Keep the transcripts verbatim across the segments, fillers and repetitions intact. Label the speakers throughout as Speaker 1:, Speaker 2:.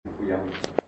Speaker 1: 福音。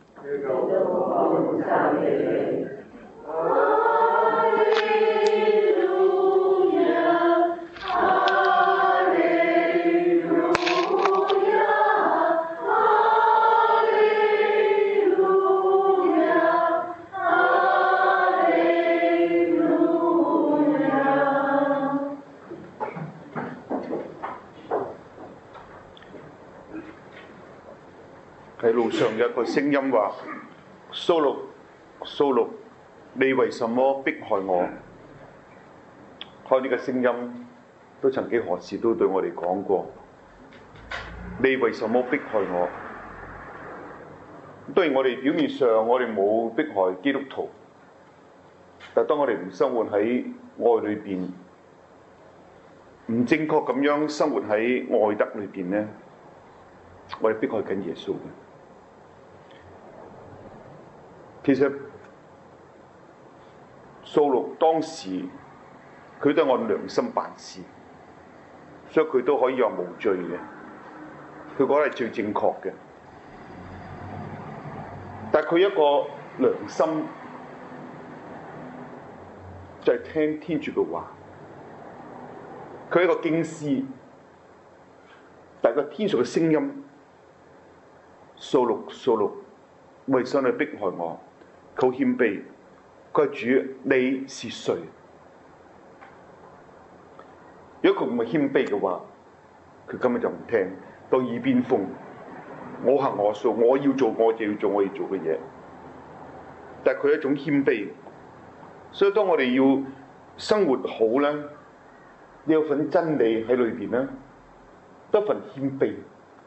Speaker 1: 喺路上有一個聲音話：掃祿，掃祿，你為什麼迫害我？開呢個聲音都曾幾何時都對我哋講過：你為什麼迫害我？當然我哋表面上我哋冇迫害基督徒，但當我哋唔生活喺愛裏邊，唔正確咁樣生活喺愛德裏邊呢，我哋迫害緊耶穌嘅。其實掃祿當時佢都係按良心辦事，所以佢都可以話無罪嘅，佢覺得係最正確嘅。但係佢一個良心就係聽天主嘅話，佢係一個經師，但係個天上嘅聲音：掃祿，掃祿，為什麼你迫害我？佢好謙卑，佢係主，你是誰？如果佢唔係謙卑嘅話，佢根本就唔聽，當耳邊風，我行我素，我要做我就要做我要做嘅嘢。但係佢係一種謙卑，所以當我哋要生活好咧，你有份真理喺裏邊咧，得份謙卑。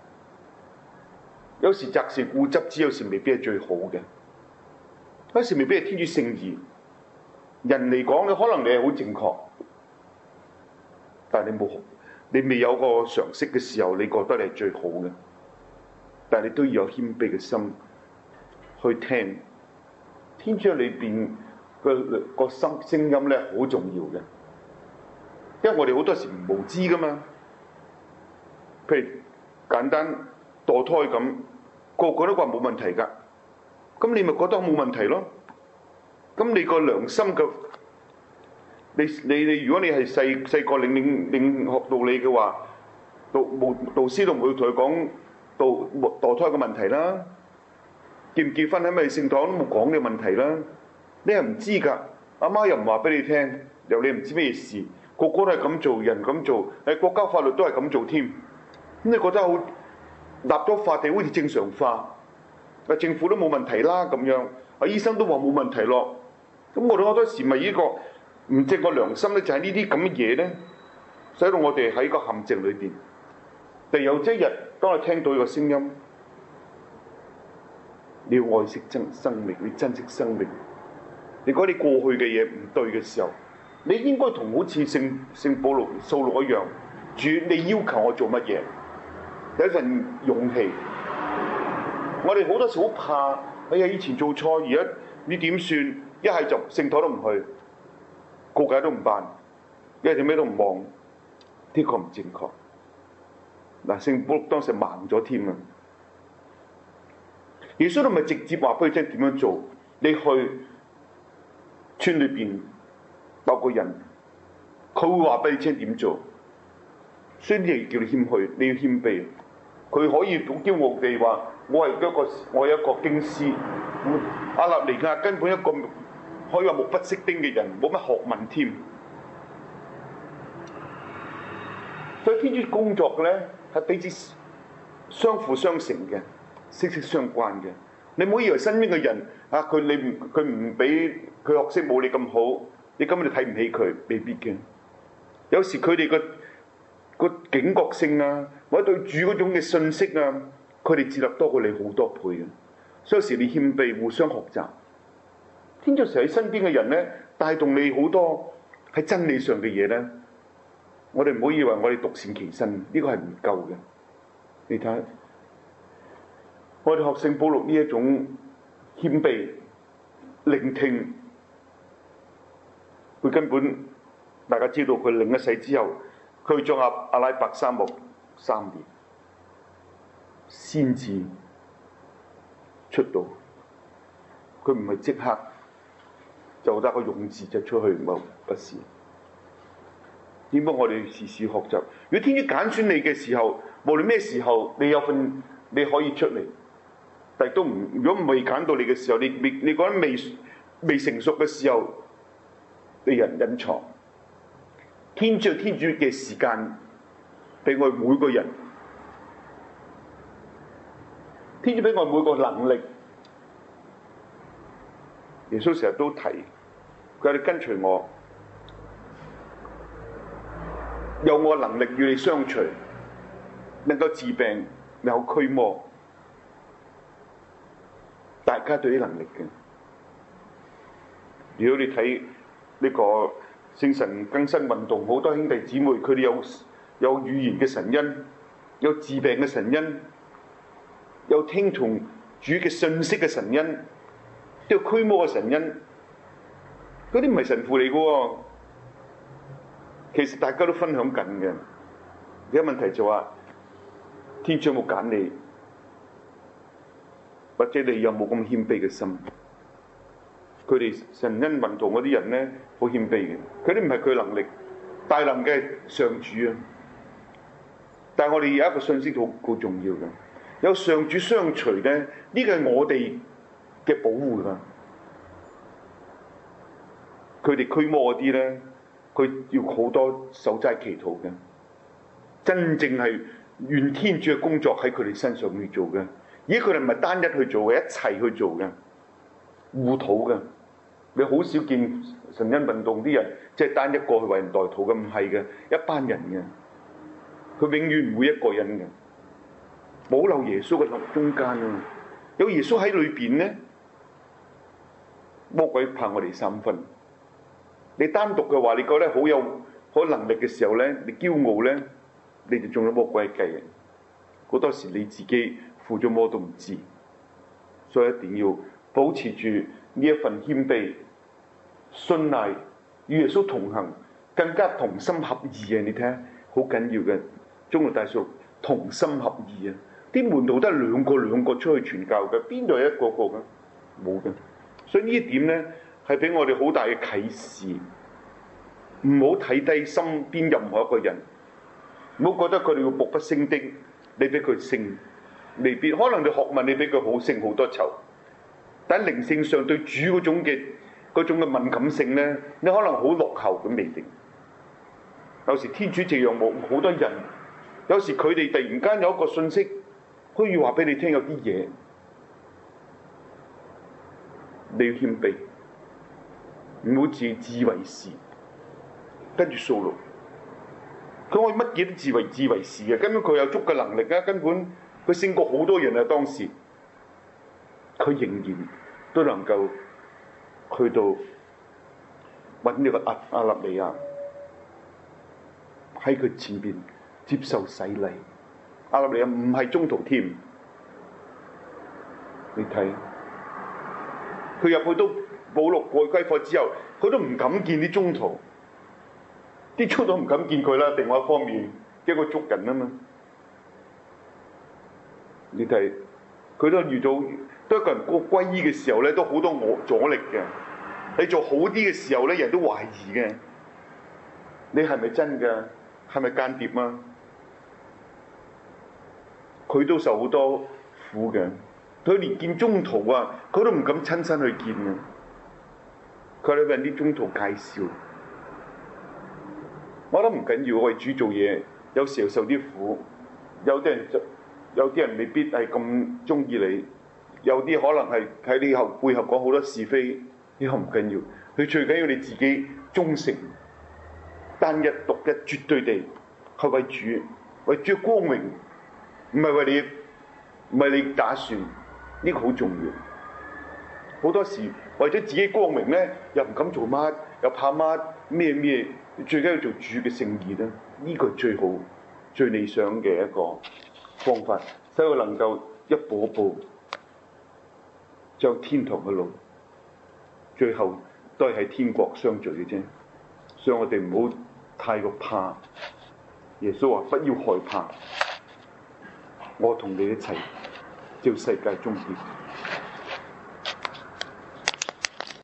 Speaker 1: 有時擇善固執之，有時未必係最好嘅。有時未必係天主聖意。人嚟講，你可能你係好正確，但係你冇，你未有個常識嘅時候，你覺得你係最好嘅。但係你都要有謙卑嘅心去聽天主裏邊個個聲聲音咧，好重要嘅。因為我哋好多時唔無知噶嘛，譬如簡單墮胎咁，個個都話冇問題㗎，咁你咪覺得冇問題咯？咁你個良心嘅，你你你，如果你係細細個領領領學道理嘅話，導無導師都唔會同佢講墮墮胎嘅問題啦。結唔結婚喺咪聖堂都冇講嘅問題啦。你係唔知㗎，阿媽又唔話俾你聽，又你唔知咩事，個個都係咁做，人咁做，誒國家法律都係咁做添。咁你覺得好立咗法定好似正常化，啊政府都冇問題啦咁樣，啊醫生都話冇問題咯。咁我哋好多時咪呢個唔正個良心咧，就係呢啲咁嘅嘢咧，使到我哋喺個陷阱裏邊。但有一日，當你聽到呢個聲音，你要愛惜真生命，你珍惜生命。你覺得你過去嘅嘢唔對嘅時候，你應該同好似聖聖保祿、掃祿一樣，主你要求我做乜嘢？有一份勇氣。我哋好多時好怕，哎呀以前做錯，而家你點算？一係就聖堂都唔去，告解都唔辦，一係點咩都唔望，呢個唔正確。嗱，聖保祿當時盲咗添啊！耶穌都唔係直接話俾佢聽點樣做，你去村裏邊鬥個人，佢會話俾你聽點做。所以你叫你謙虛，你要謙卑。佢可以好驕傲地話：我係一個我係一個經師。阿納尼亞根本一個可以話目不識丁嘅人，冇乜學問添。所以天主工作嘅咧係彼此相輔相成嘅，息息相關嘅。你唔好以為身邊嘅人啊，佢你唔佢唔俾佢學識冇你咁好，你根本就睇唔起佢，未必嘅。有時佢哋個個警覺性啊，或者對主嗰種嘅信息啊，佢哋智力多過你好多倍嘅。所以有時你謙卑，互相學習。天主成日喺身邊嘅人咧，帶動你好多喺真理上嘅嘢咧。我哋唔好以為我哋獨善其身，呢個係唔夠嘅。你睇，我哋學聖保祿呢一種謙卑、聆聽，佢根本大家知道佢領一世之後，佢去咗阿阿拉伯沙漠三年，先至出到，佢唔係即刻就得個勇字就出去，冇不是。點解我哋時時學習？如果天主揀選你嘅時候，無論咩時候，你有份你可以出嚟，但係都唔，如果未揀到你嘅時候，你未你覺得未未成熟嘅時候，被人隱藏。天主有天主嘅時間俾我哋每個人，天主俾我哋每個能力。耶穌成日都提，佢話你跟隨我，有我能力與你相隨，能夠治病，能夠驅魔，大家都有能力嘅。如果你睇呢個聖神更新運動，好多兄弟姊妹佢哋有有語言嘅神恩，有治病嘅神恩，有聽從主嘅信息嘅神恩，都有驅魔嘅神恩。嗰啲唔係神父嚟嘅喎，其實大家都分享緊嘅。而家問題就話、是，天主有冇揀你，或者你有冇咁謙卑嘅心？佢哋神恩運動嗰啲人咧，好謙卑嘅。佢啲唔係佢能力，大能嘅上主啊！但係我哋有一個信息好好重要嘅，有上主相隨咧，呢個係我哋嘅保護㗎。佢哋驅魔嗰啲咧，佢要好多守齋祈禱嘅，真正係願天主嘅工作喺佢哋身上去做嘅，而佢哋唔係單一去做嘅，一齊去做嘅，互禱嘅。你好少見神恩運動啲人即係單一個去為人代禱嘅，唔係嘅，一班人嘅，佢永遠唔會一個人嘅，保留耶穌嘅中間啊！有耶穌喺裏邊咧，魔鬼怕我哋三分。你單獨嘅話，你覺得好有好能力嘅時候咧，你驕傲咧，你就中咗魔鬼嘅計。好多時你自己附咗魔都唔知，所以一定要保持住呢一份謙卑、信賴，與耶穌同行，更加同心合意啊！你睇下，好緊要嘅，中國大數同心合意啊！啲門徒都係兩個兩個出去傳教嘅，邊度有一個個嘅？冇嘅。所以呢一點咧，係俾我哋好大嘅啟示，唔好睇低身邊任何一個人，唔好覺得佢哋要步不升的，你俾佢升，未必可能你學問你比佢好升好多籌。但靈性上對主嗰種嘅嗰種嘅敏感性咧，你可能好落後咁未定。有時天主這樣冇好多人，有時佢哋突然間有一個信息，可以話俾你聽有啲嘢，你要謙卑，唔好自自以為是，跟住掃路。佢可以乜嘢都自為自為是嘅，根本佢有足嘅能力啊！根本佢勝過好多人啊！當時佢仍然都能夠去到揾呢個阿阿納尼亞喺佢前邊接受洗禮。阿納尼亞唔係宗徒添，你睇佢入去都保祿過歸課之後，佢都唔敢見啲宗徒，啲宗徒唔敢見佢啦。另外一方面，驚佢捉人啊嘛。你睇佢都遇到。當一個人過歸依嘅時候咧，都好多我阻力嘅。你做好啲嘅時候咧，人都懷疑嘅。你係咪真㗎？係咪間諜啊？佢都受好多苦嘅。佢連見宗徒啊，佢都唔敢親身去見嘅。佢哋揾啲宗徒介紹。我覺得唔緊要，為主做嘢，有時候受啲苦，有啲人就有啲人未必係咁中意你。有啲可能係喺你後背後講好多是非，呢個唔緊要。佢最緊要你自己忠誠、單一、獨一、絕對地去為主、為主光榮，唔係為你，唔係你打算。呢個好重要。好多時為咗自己光榮咧，又唔敢做乜，又怕乜咩咩。最緊要做主嘅聖意咧，呢個係最好、最理想嘅一個方法，使佢能夠一步一步將天堂嘅路，最後都係喺天國相聚嘅啫。所以我哋唔好太過怕。耶穌話：不要害怕，我同你一齊，照世界終結。